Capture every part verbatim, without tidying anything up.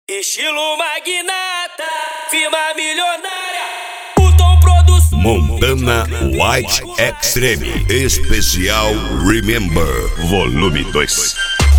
Estilo magnata, firma milionária, o Tom Produção. Montana White Extreme Especial Remember Volume dois.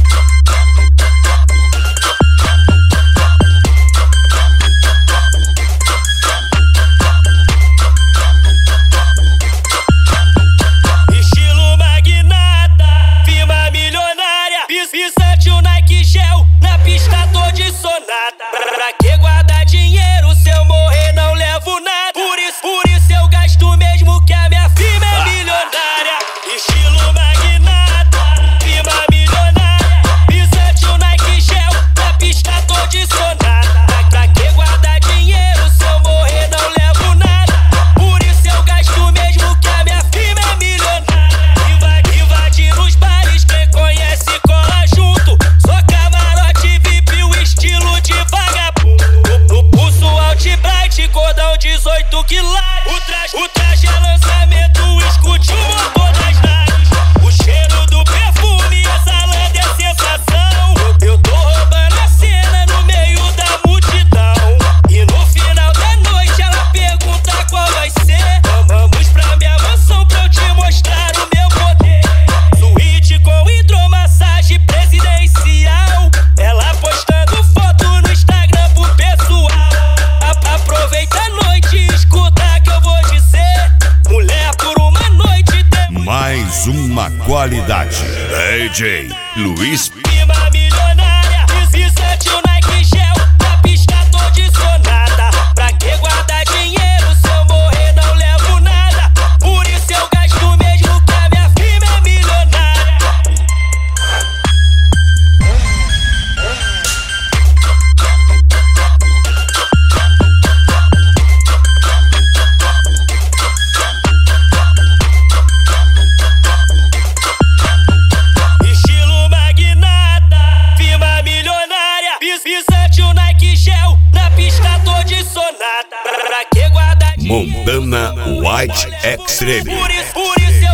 Estilo magnata, firma milionária, Visante o Nike Gel, na pista tô de sonata. Pra que guardar dinheiro se eu morrer não levo nada? Por isso, por isso eu gasto mesmo que a minha firma é milionária. Estilo magnata, firma milionária, Visante o Nike Gel, na pista tô de sonata. Pra, pra que guardar dinheiro se eu morrer não levo nada? Por isso eu gasto mesmo que a minha firma é milionária. Invade, invade nos bares, quem conhece cola junto. Só camarote V I P, o estilo de vagabundo. No pulso Alt Bright, cordão dezoito quilates. O traje, o traje é lançamento, escute o motor das naves. O cheiro do perfume exalando é sensação. Eu, eu tô roubando a cena no meio da multidão. E no final da noite ela pergunta qual vai ser. Vamos pra minha mansão pra eu te mostrar o meu poder. Suíte com hidromassagem presidencial. Ela postando foto no Instagram pro pessoal. A aproveita a noite e escuta que eu vou dizer. Mulher por uma noite tem Mais uma qualidade. D J Luiz firma milionária, Visante o Nike Gel, na pista tô de sonata. Pra que guardar dinheiro se eu morrer não levo nada? Por isso eu gasto mesmo que a minha firma é milionária. Estilo magnata, firma milionária, Visante o Nike Gel, na pista tô de sonata. Pra, pra que guardar dinheiro? Montana White Extreme. Por isso, por isso